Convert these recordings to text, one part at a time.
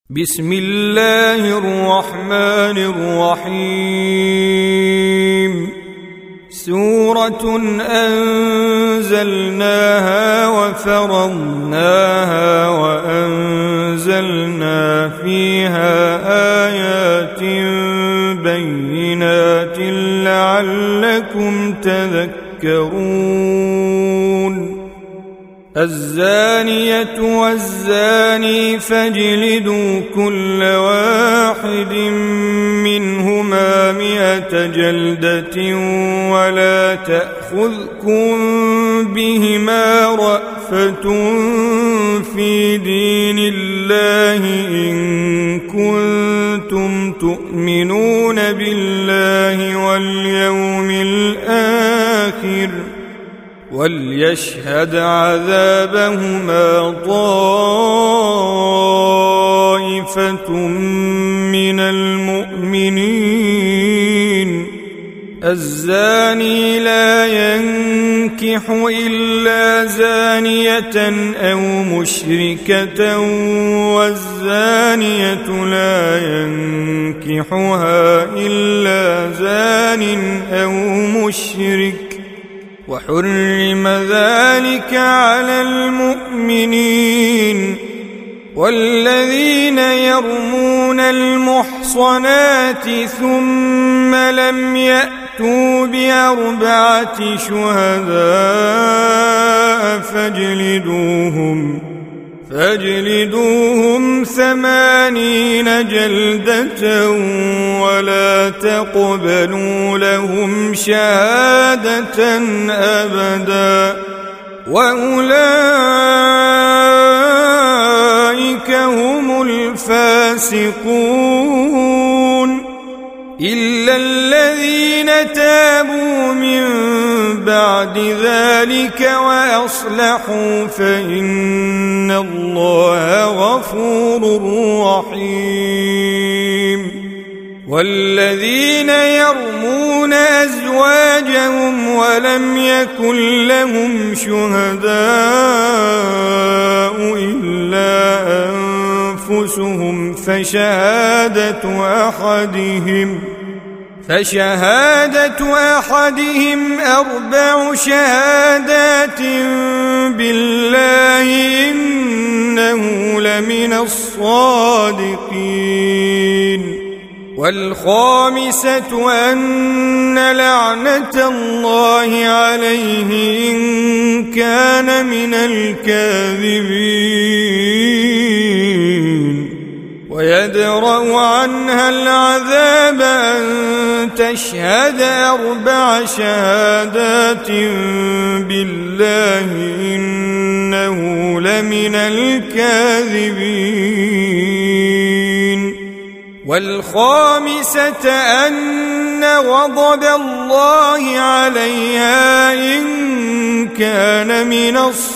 بسم الله الرحمن الرحيم. سورة أنزلناها وفرضناها وأنزلنا فيها آيات بينات لعلكم تذكرون. الزانية والزاني فاجلدوا كل واحد منهما 100 جلدة ولا تأخذكم بهما رأفة في دين الله إن كنتم تؤمنون بالله واليوم الآخر وليشهد عذابهما طائفة من المؤمنين. الزاني لا ينكح إلا زانية أو مشركة والزانية لا ينكحها إلا زان أو مشرك وحرم ذلك على المؤمنين. والذين يرمون المحصنات ثم لم يأتوا ب4 شهداء فاجلدوهم 80 جلدة ولا تقبلوا لهم شهادة أبدا وأولئك هم الفاسقون. إلا الذين تابوا من بعد ذلك وأصلحوا فإن الله غفور رحيم. والذين يرمون أزواجهم ولم يكن لهم شهداء إلا أنفسهم فشهادة أحدهم 4 شهادات بالله إنه لمن الصادقين. والخامسة أن لعنة الله عليه إن كان من الكاذبين. ويدرأ عنها العذاب أن تشهد 4 شهادات بالله إنه لمن الكاذبين. والخامسة أن غضب الله عليها إن كان من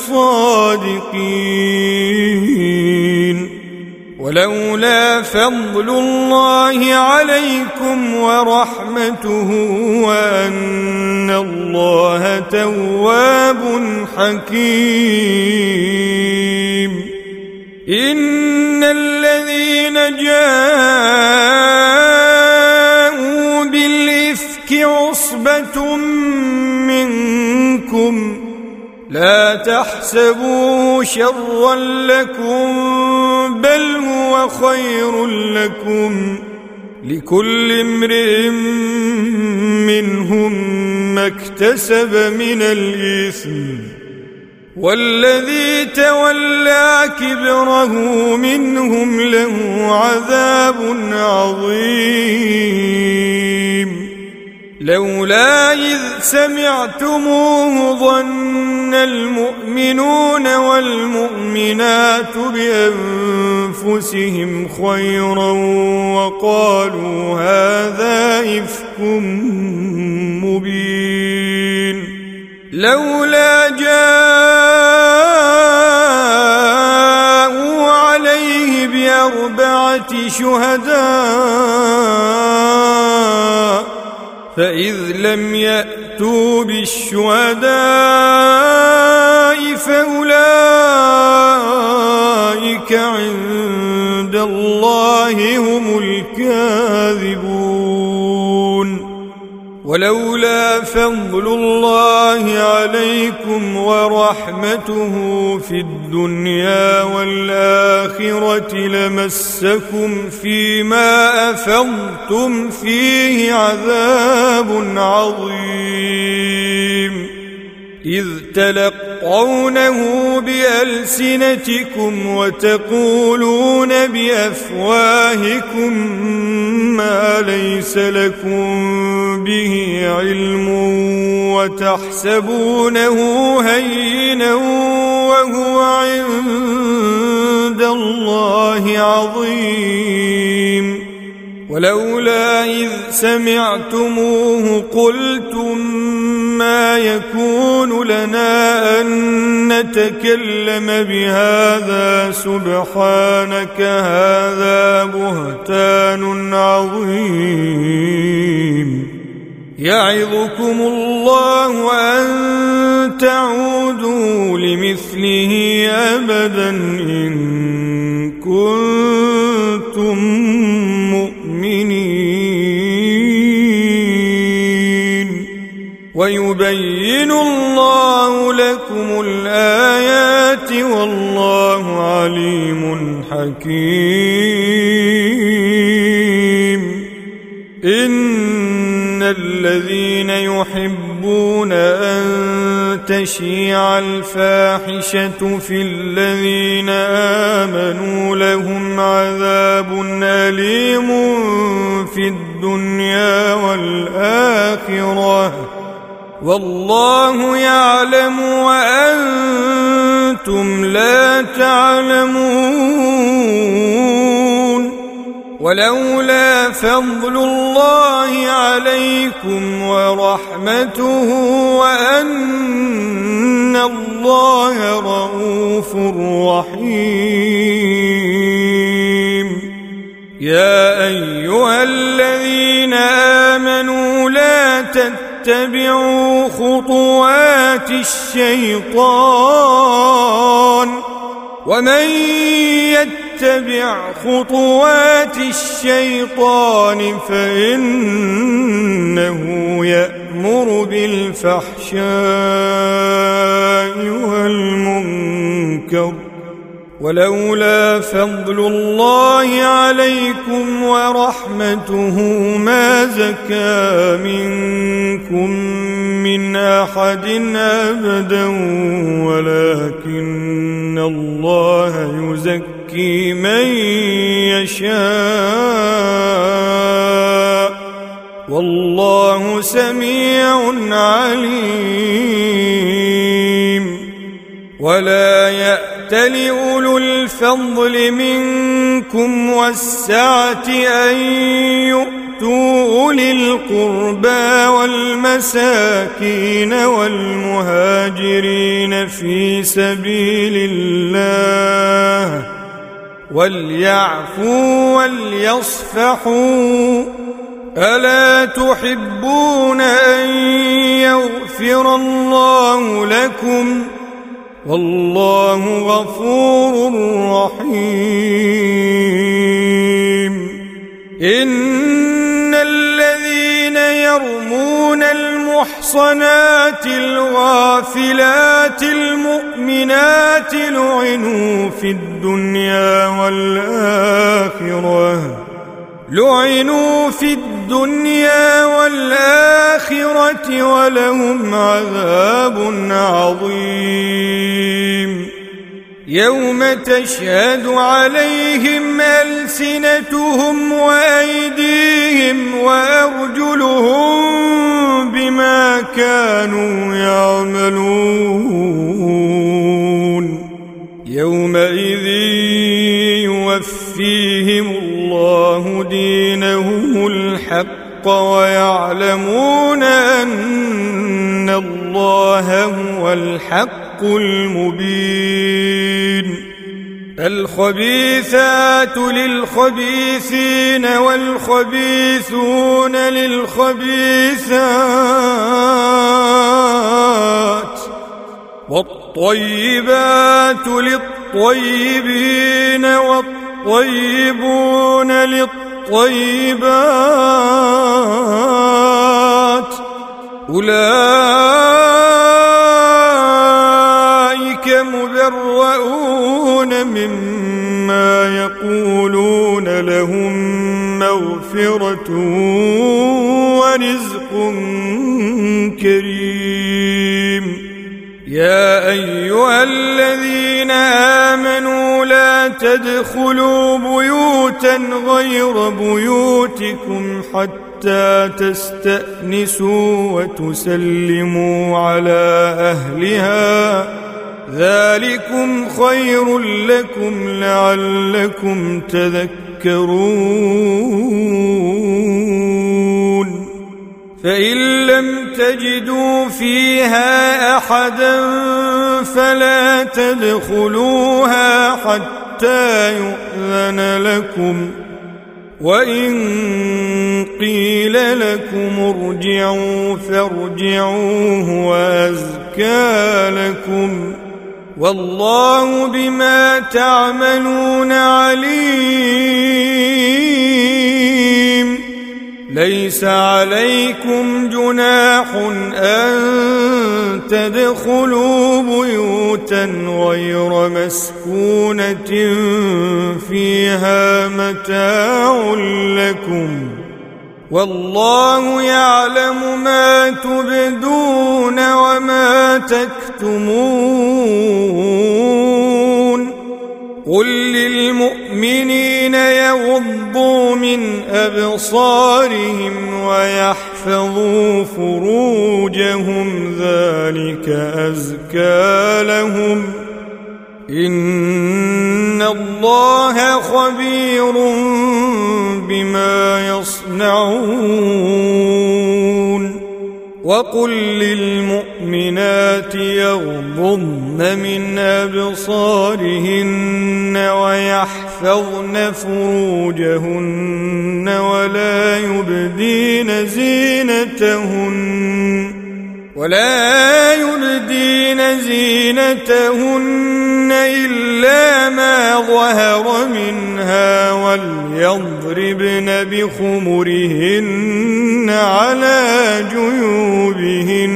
الصادقين. ولولا فضل الله عليكم ورحمته وأن الله تواب حكيم. إن الذين جاءوا بالإفك عصبة منكم لا تحسبوه شرا لكم بل هو خير لكم لكل امرئ منهم ما اكتسب من الإثم والذي تولى كبره منهم له عذاب عظيم. لولا إذ سمعتموه ظن المؤمنون والمؤمنات بأنفسهم خيرا وقالوا هذا إفك مبين. لولا جاءوا عليه ب4 شهداء فإذ لم يأتوا بالشهداء فأولئك عند الله هم الكاذبون ولولا فضل الله عليكم ورحمته في الدنيا والآخرة لمسكم فيما أفضتم فيه عذاب عظيم إذ تلقونه بألسنتكم وتقولون بأفواهكم ما ليس لكم به علم وتحسبونه هينا وهو عند الله عظيم ولولا إذ سمعتموه قلتم ما يكون لنا أن نتكلم بهذا سبحانك هذا بهتان عظيم يعظكم الله أن تعودوا لمثله أبدا إن كنتم مؤمنين ويبين الله لكم الآيات والله عليم حكيم إن الذين يحبون أن تشيع الفاحشة في الذين آمنوا لهم عذاب أليم في الدنيا والآخرة والله يعلم وأنتم لا تعلمون ولولا فضل الله عليكم ورحمته وأن الله رؤوف رحيم يا أيها الذين آمنوا لا تتبعوا خطوات الشيطان ومن يتبع خطوات الشيطان فإنه يأمر بالفحشاء والمنكر ولولا فضل الله عليكم ورحمته ما زكى منكم من أحد أبدا ولكن الله يزكي من يشاء والله سميع عليم ولا يأتل أولو الفضل منكم والسعة أن يؤتوا أولي القربى والمساكين والمهاجرين في سبيل الله وليعفوا وليصفحوا ألا تحبون أن يغفر الله لكم والله غفور رحيم إن الذين يرمون المحصنات الغافلات المؤمنات لعنوا في الدنيا والآخرة ولهم عذاب عظيم يوم تشهد عليهم ألسنتهم وأيديهم وأرجلهم بما كانوا يعملون يومئذ يوفيهم الله دينهم الحق ويعلمون أن الله هو الحق المبين الخبيثات للخبيثين والخبيثون للخبيثات والطيبات للطيبين والطيبون للطيبات أولئك مبرؤون مما يقولون لهم مغفرة ورزق كريم يا أيها الذين آمنوا لا تدخلوا بيوتا غير بيوتكم حتى تستأنسوا وتسلموا على أهلها ذلكم خير لكم لعلكم تذكرون فإن لم تجدوا فيها أحدا فلا تدخلوها حتى يؤذن لكم وإن قيل لكم ارجعوا فارجعوا هو أزكى لكم والله بما تعملون عليم ليس عليكم جناح أن تدخلوا بيوتا غير مسكونة فيها متاع لكم والله يعلم ما تبدون وما تكتمون قل للمؤمنين يغضوا من أبصارهم ويحفظوا فروجهم ذلك أزكى لهم إن الله خبير بما يصنعون وقل للمؤمنات يغضضن من أبصارهن ويحفظن فروجهن ولا يبدين زينتهن إلا ما ظهر منها وليضربن بخمرهن على جيوبهن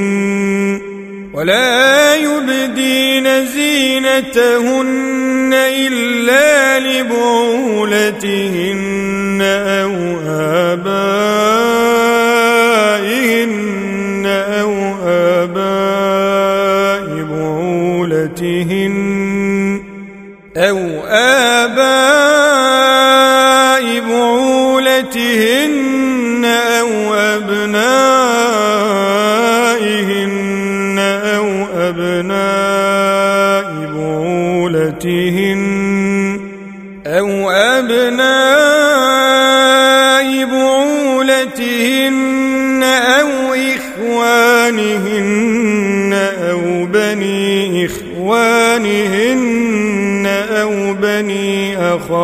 ولا يبدين زينتهن إلا لبعولتهن أو آباء بعولتهن أو أبنائهن أو أبناء بعولتهن أو إخوانهن أو بني إخوانهن أو بني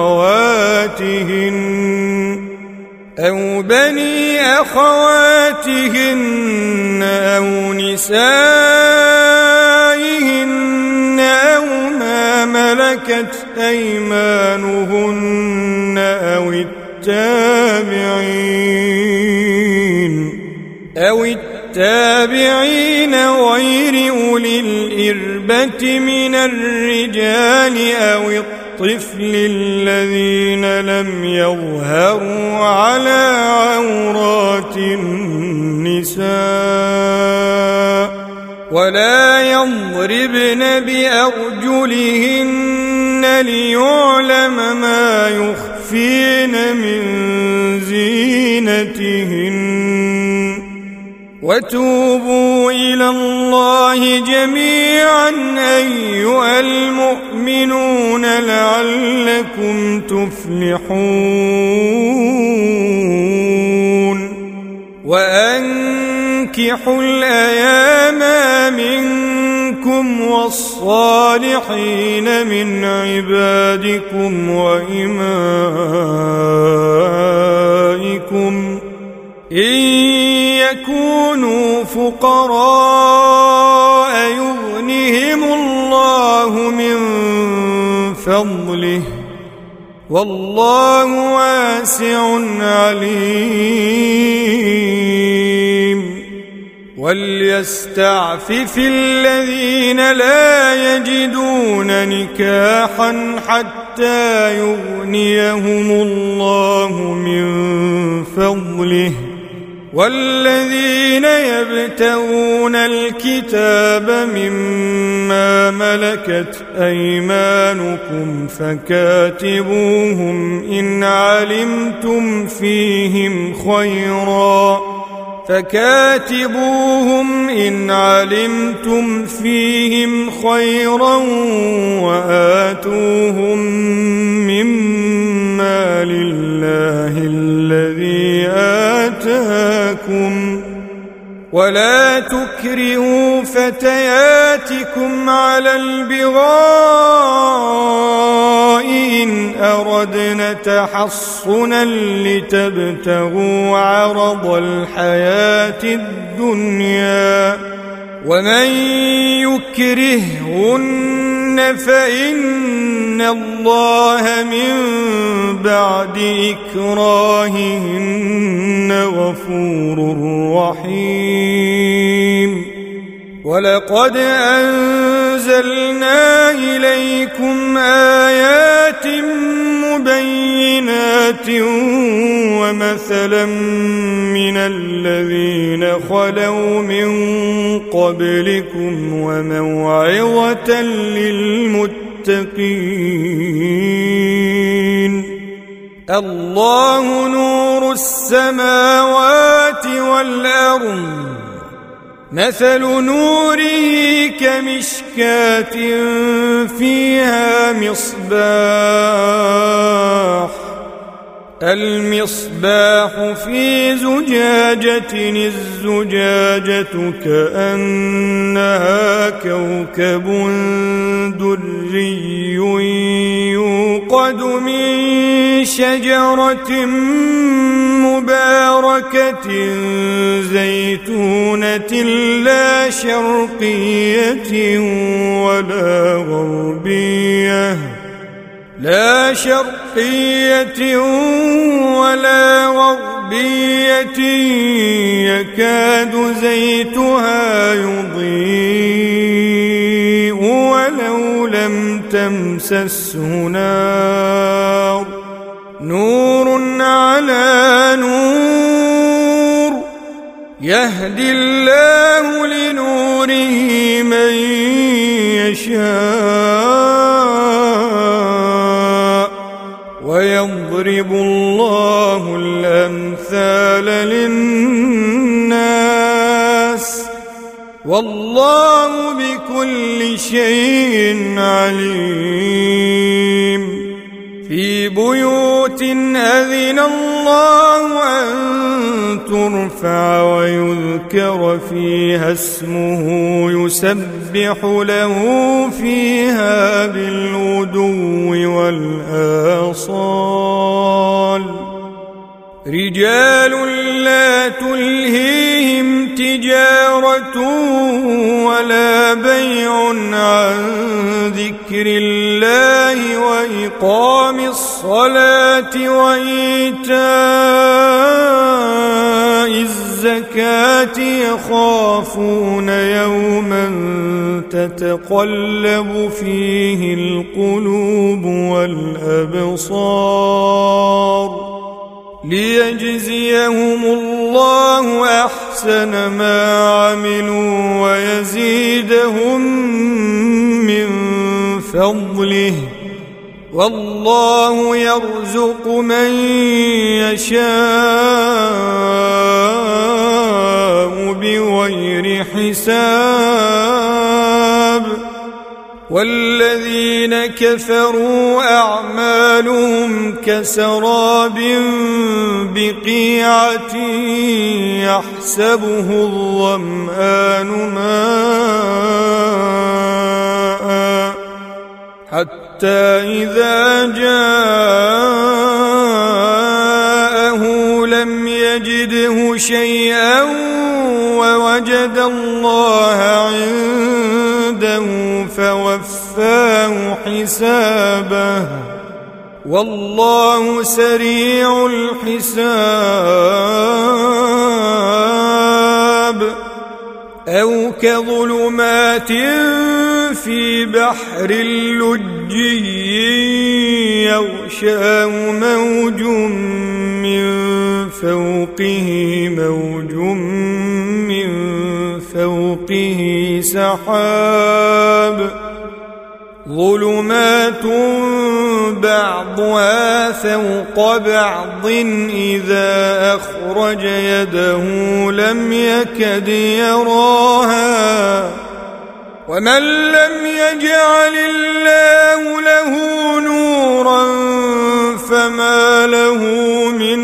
أخواتهن أو نسائهن أو ما ملكت أيمانهن أو التابعين غير أولي الإربة من الرجال أو الطفل الذين لم يظهروا على عورات النساء ولا يضربن بأرجلهن ليعلم ما يخفين من زينتهن وتوبوا إلى الله جميعا أيها المؤمنون لعلكم تفلحون وأنكحوا الأيام منكم والصالحين من عبادكم وإمائكم إن يكونوا فقراء يغنهم الله من فضله والله واسع عليم. وليستعفف الذين لا يجدون نكاحا حتى يغنيهم الله من فضله، والذين يبتغون الكتاب مما ملكت أيمانكم فكاتبوهم إن علمتم فيهم خيرا وآتوهم مما لله الذي آتاكم، ولا تكرهوا فتياتكم على البغاء إن أردنا تحصنا لتبتغوا عرض الحياة الدنيا، ومن يكرههن فإن الله من بعد إكراههن غفور رحيم. ولقد أنزلنا إليكم آيات مبينات ومثلا من الذين خلوا من قبلكم وموعظة للمتقين. الله نور السماوات والأرض، مثل نوره كمشكاة فيها المصباح في زجاجة، الزجاجة كأنها كوكب دري يوقد من شجرة مباركة زيتونة لا شرقية ولا غربية يكاد زيتها يضيء ولو لم تمسسه نار، نور على نور، يهدي الله لنوره من يشاء، ويضرب الله الأمثال للناس، والله بكل شيء عليم. في بيوت أذن الله أن ترفع ويذكر فيها اسمه يسبح له فيها بالغدو والآصال، رجال لا تلهيهم تجارة ولا بيع عن ذكر الله وإقام الصلاة وإيتاء الزكاة يخافون يوما تتقلب فيه القلوب والأبصار، ليجزيهم الله أحسن ما عملوا ويزيدهم من فضله، والله يرزق من يشاء بغير حساب. والذين كفروا أعمالهم كسراب بقيعة يحسبه الظمآن ماء حتى إذا جاءه لم يجده شيئا ووجد الله عنده فوفاه حسابه والله سريع الحساب. أو كظلمات في بحر لجي يغشاه موج من فوقه سحاب ظلمات بعضها فوق بعض إذا أخرج يده لم يكد يراها ومن لم يجعل الله له نورا فما له من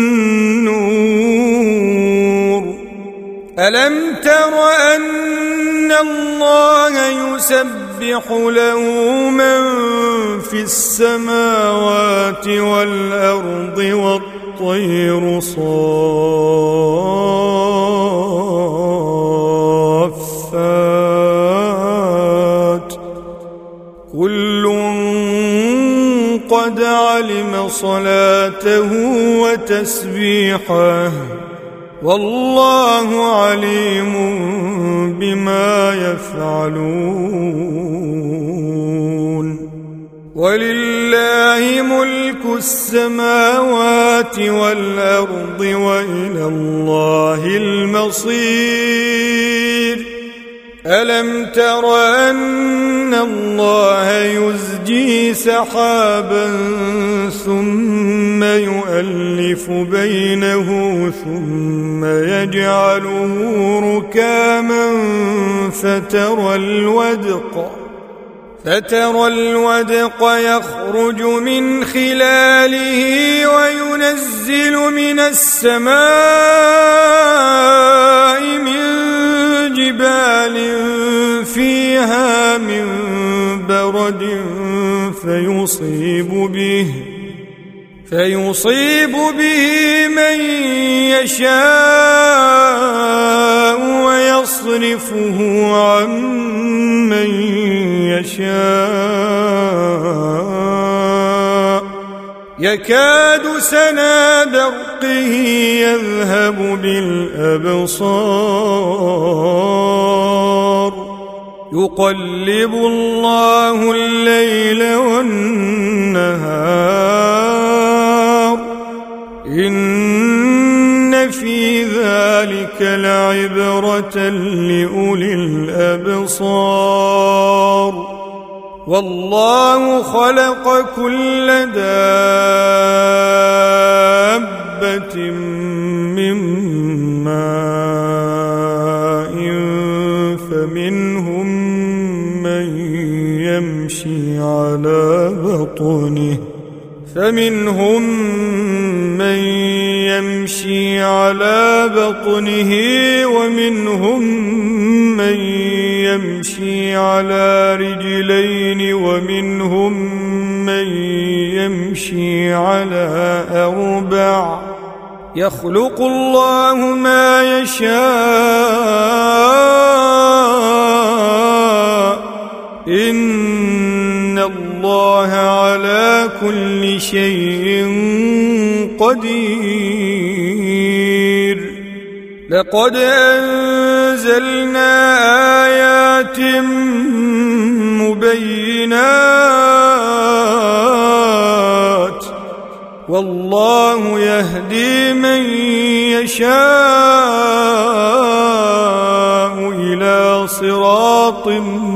نور. ألم تر أن الله يسبح له من في السماوات والأرض والطير صافات كل قد علم صلاته وتسبيحه والله عليم بما يفعلون. ولله ملك السماوات والأرض وإلى الله المصير. ألم تر أن الله يزجي سحابا ثم يؤلف بينه ثم يجعله ركاما فترى الودق يخرج من خلاله وينزل من السماء من جبال فيها من برد فيصيب به من يشاء ويصرفه عن من يشاء يكاد سنا برقه يذهب بالأبصار يقلب الله الليل والنهار إن في ذلك لعبرة لأولي الأبصار. والله خلق كل دابة من ماء فمنهم من يمشي على بطنه ومنهم من يمشي على رجلين ومنهم من يمشي على أربع يخلق الله ما يشاء إن الله على كل شيء قدير. لقد أنزلنا آيات مبينات والله يهدي من يشاء إلى صراط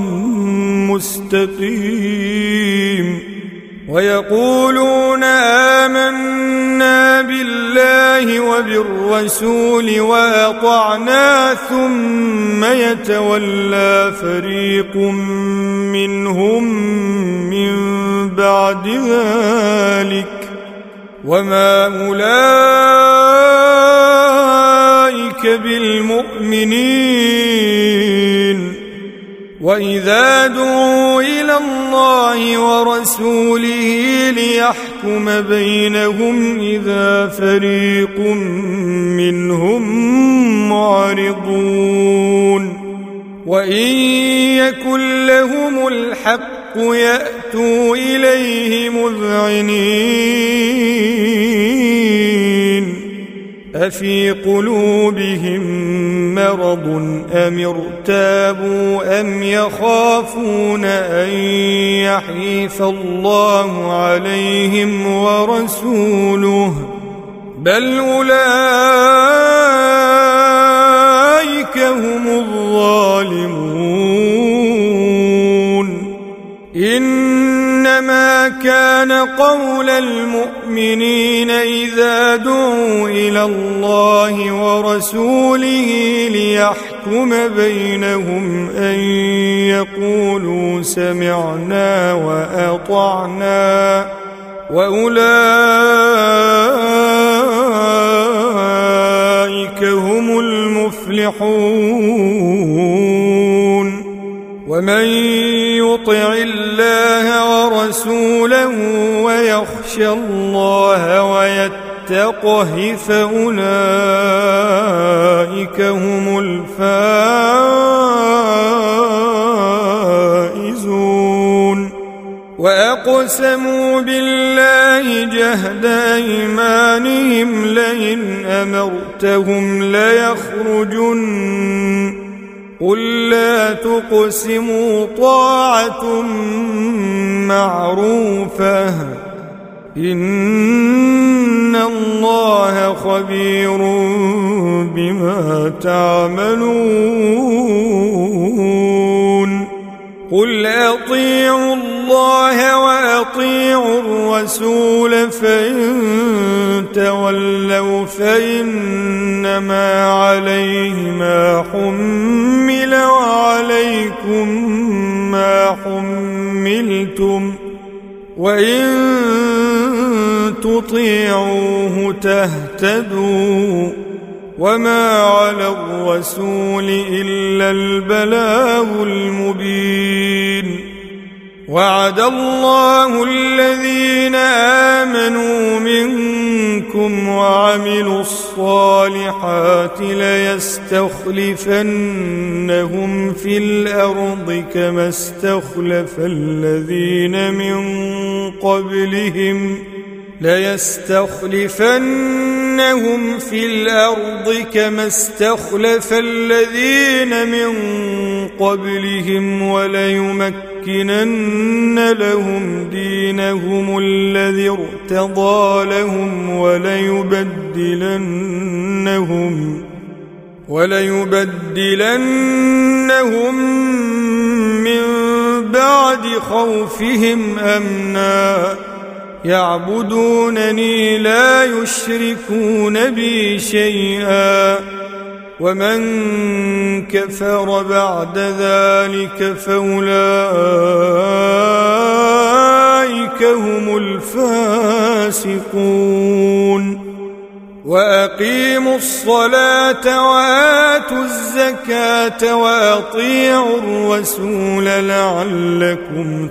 مستقيم. ويقولون آمنا بالله وبالرسول وأطعنا ثم يتولى فريق منهم من بعد ذلك وما أولئك بالمؤمنين. وإذا دعوا إلى الله ورسوله ليحكم بينهم إذا فريق منهم معرضون. وإن يكن لهم الحق يأتوا إليه مذعنين أفي قلوبهم مرض أم ارتابوا أم يخافون أن يحيف الله عليهم ورسوله بل أولئك هم الظالمون إنما كان قول المؤمنين إذا دعوا إلى الله ورسوله ليحكم بينهم أن يقولوا سمعنا وأطعنا وأولئك هم المفلحون ومن يطع الله ورسوله ويخشى الله ويتقه فأولئك هم الفائزون وأقسموا بالله جهد أيمانهم لئن أمرتهم ليخرجن قل لا تقسموا طاعة معروفة إن الله خبير بما تعملون قل أطيعوا الله وأطيعوا الرسول فإن تولوا فإنما عليه ما حمل وعليكم ما حملتم وإن تطيعوه تهتدوا وما على الرسول إلا البلاغ المبين وعد الله الذين آمنوا منكم وعملوا الصالحات ليستخلفنهم في الأرض كما استخلف الذين من قبلهم وليمكنن لهم دينهم الذي ارتضى لهم وليبدلنهم من بعد خوفهم أمنا يعبدونني لا يشركون بي شيئا ومن كفر بعد ذلك فأولئك هم الفاسقون وأقيموا الصلاة وآتوا الزكاة وأطيعوا الرسول لعلكم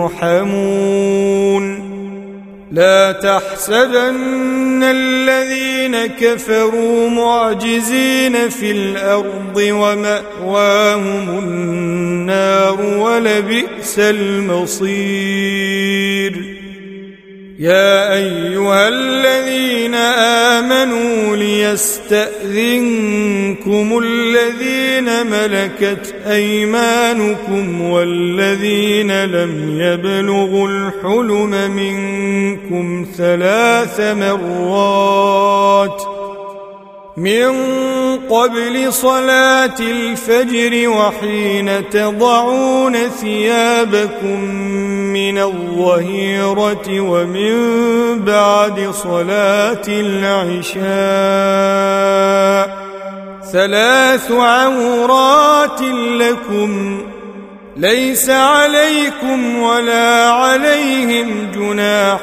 ترحمون لا تحسبن الذين كفروا معجزين في الأرض ومأواهم النار ولبئس المصير يا أيها الذين آمنوا ليستأذنكم الذين ملكت أيمانكم والذين لم يبلغوا الحلم منكم 3 مرات من قبل صلاة الفجر وحين تضعون ثيابكم من الظهيرة ومن بعد صلاة العشاء 3 عورات لكم ليس عليكم ولا عليهم جناح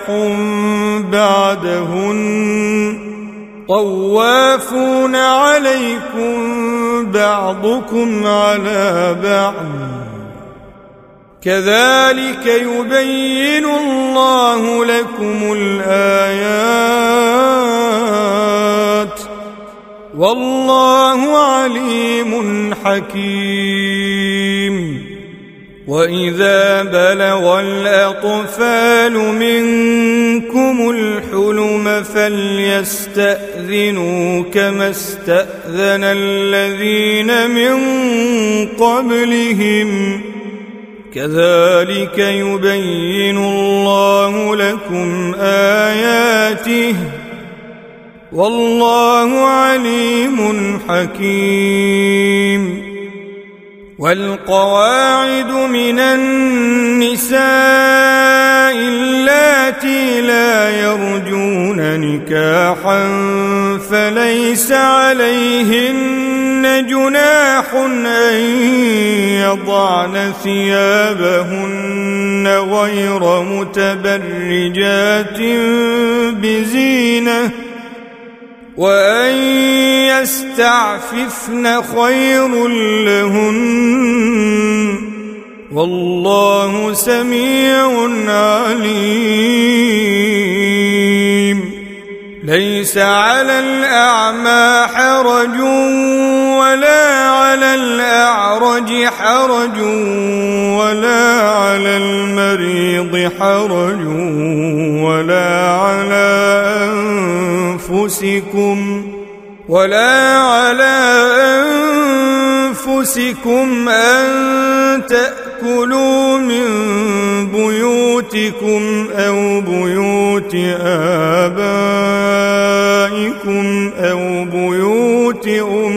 بعدهن طوافون عليكم بعضكم على بعض كذلك يبين الله لكم الآيات والله عليم حكيم وإذا بلغ الأطفال منكم الحلم فليستأذنوا كما استأذن الذين من قبلهم كذلك يبين الله لكم آياته والله عليم حكيم. والقواعد من النساء اللاتي لا يرجون نكاحا فليس عليهن جناح أن يضعن ثيابهن غير متبرجات بزينة وأن يستعففن خير لهن والله سميع عليم. ليس على الأعمى حرج ولا على الأعرج حرج ولا على المريض حرج ولا على أنفسكم أن تأكلوا من بيوتكم أو بيوت آبائكم أو بيوت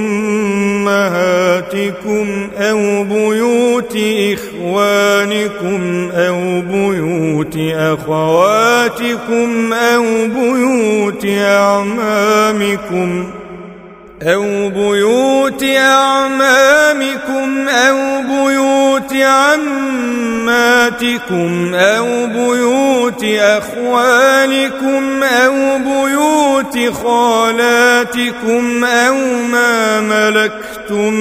أمهاتكم أو بيوت إخوانكم أو بيوت أخواتكم أو بيوت أعمامكم أو بيوت عماتكم أو بيوت أخوالكم أو بيوت خالاتكم أو ما ملكتم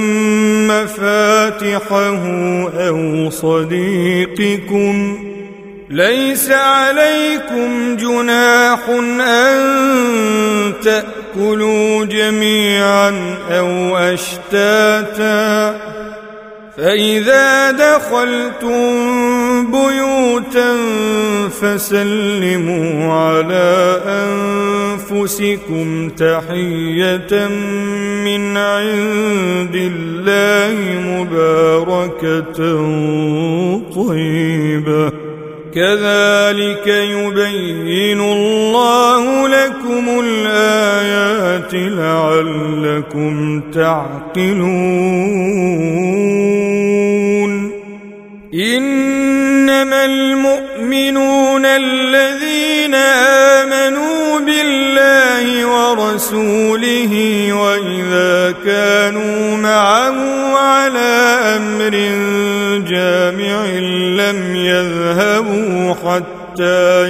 مفاتحه أو صديقكم. ليس عليكم جناح أن تأكلوا جميعا أو أشتاتا فإذا دخلتم بيوتا فسلموا على أنفسكم تحية من عند الله مباركة طيبة كذلك يبين الله لكم الآيات لعلكم تعقلون. إنما المؤمنون الذين آمنوا بالله ورسوله وإذا كانوا معه على أمر جامع لم يذهبوا حتى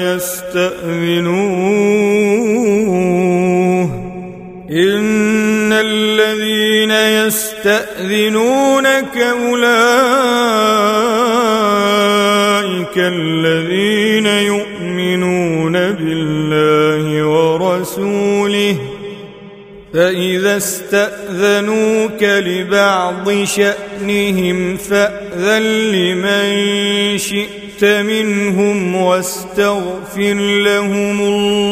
يستأذنوه. إن الذين يستأذنونك أولئك الذين يؤمنون بالله ورسوله فإذا استأذنوك لبعض شأنهم فأذن لمن شئت منهم واستغفر لهم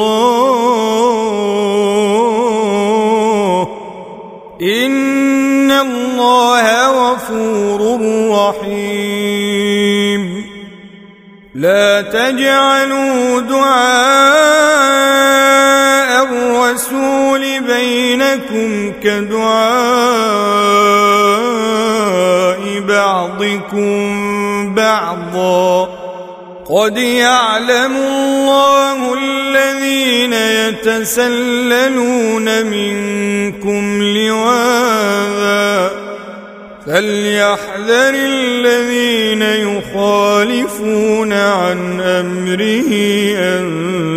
الله إن الله غفور رحيم. لا تجعلوا دعاء الرسول بينكم كدعاء بعضكم بعضا قد يعلم الله الذين يتسللون منكم لواذا فليحذر الذين يخالفون عن أمره أن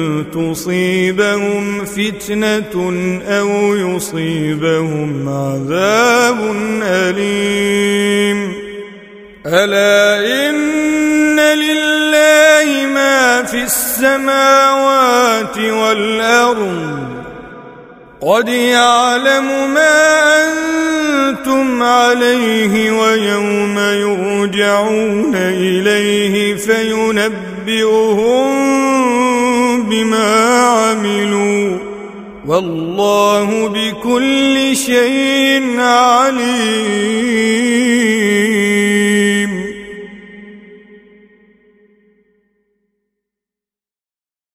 تصيبهم فتنة أو يصيبهم عذاب أليم. ألا إن لله ما في السماوات والأرض قد يعلم ما أنتم أنتم عليه ويوم يرجعون إليه فينبئهم بما عملوا والله بكل شيء عليم.